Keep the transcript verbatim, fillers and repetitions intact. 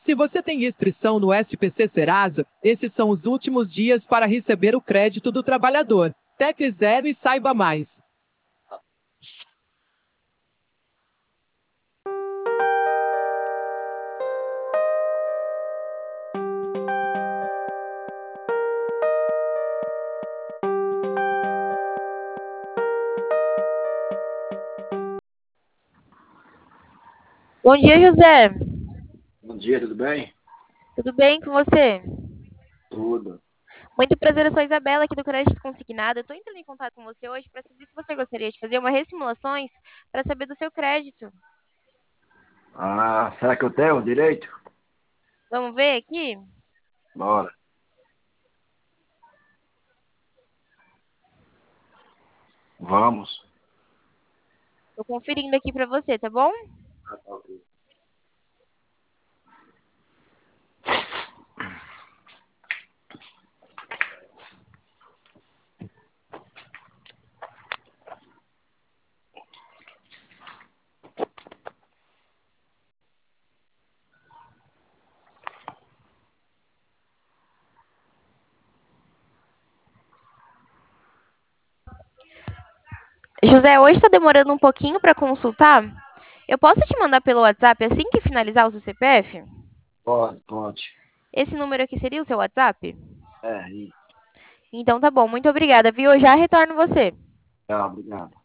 Se você tem inscrição no S P C Serasa, esses são os últimos dias para receber o crédito do trabalhador. Tecle Zero e saiba mais. Bom dia, José. Bom dia, tudo bem? Tudo bem com você? Tudo. Muito prazer, eu sou a Isabela aqui do Crédito Consignado. Eu estou entrando em contato com você hoje para saber se você gostaria de fazer uma ressimulações para saber do seu crédito. Ah, será que eu tenho direito? Vamos ver aqui? Bora. Vamos. Estou conferindo aqui para você, tá bom? Ah, tá ok. José, hoje está demorando um pouquinho para consultar. Eu posso te mandar pelo WhatsApp assim que finalizar o seu C P F? Pode, pode. Esse número aqui seria o seu WhatsApp? É, isso. Então tá bom, muito obrigada, viu? Eu já retorno você. Tá, obrigado.